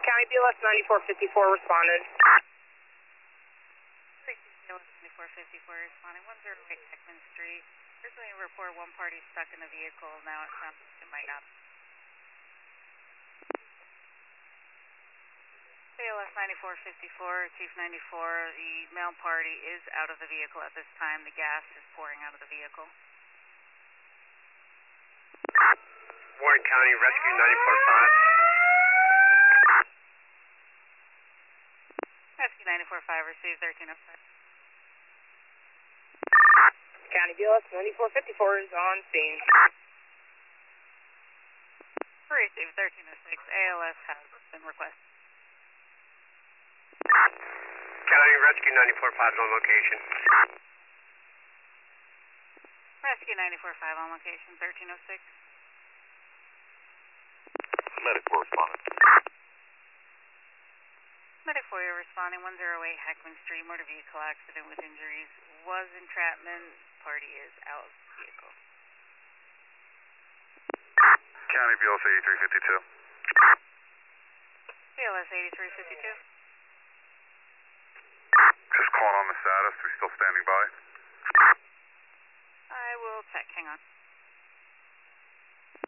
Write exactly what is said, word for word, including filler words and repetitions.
County B L S ninety-four fifty-four responded. B L S ninety-four fifty-four responding, one zero eight Heckman Street. Originally a report one party stuck in the vehicle, now it sounds like it might not. B L S ninety-four fifty-four, Chief ninety-four, the male party is out of the vehicle at this time. The gas is pouring out of the vehicle. Warren County Rescue ninety-four five. Rescue ninety-four five, received thirteen oh five. County B L S ninety-four fifty-four is on scene. Received thirteen oh six, A L S has been requested. County Rescue ninety-four five is on location. Rescue ninety-four five on location, thirteen oh six. Medic correspondent. Medic four, you're responding, one zero eight Heckman Street, motor vehicle accident with injuries. Was entrapment, party is out of the vehicle. County B L S eighty-three fifty-two. B L S eighty-three fifty-two. Just calling on the status, we still standing by? I will check, hang on.